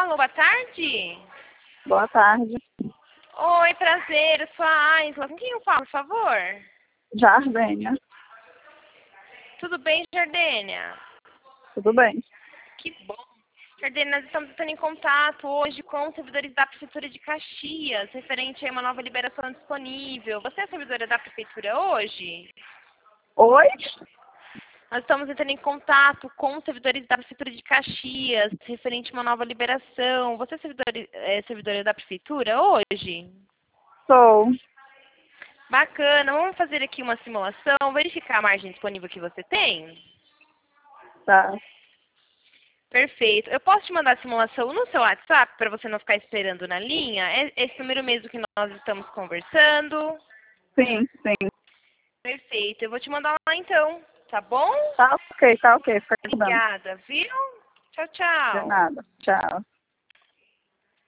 Alô, boa tarde. Boa tarde. Oi, prazer, eu sou a Aisla. Com quem eu falo, por favor? Jardênia. Tudo bem, Jardênia? Tudo bem? Que bom. Jardênia, nós estamos entrando em contato hoje com os servidores da Prefeitura de Caxias, referente a uma nova liberação disponível. Você é servidora da Prefeitura hoje? Oi? Nós estamos entrando em contato com os servidores da Prefeitura de Caxias, referente a uma nova liberação. Você é servidora da Prefeitura hoje? Sou. Bacana. Vamos fazer aqui uma simulação, verificar a margem disponível que você tem? Tá. Perfeito. Eu posso te mandar a simulação no seu WhatsApp para você não ficar esperando na linha? É esse número mesmo que nós estamos conversando? Sim, sim. Perfeito. Eu vou te mandar lá então, tá bom? Tá ok, tá ok. Fica ajudando. Obrigada, viu? Tchau, De tchau. nada. Tchau.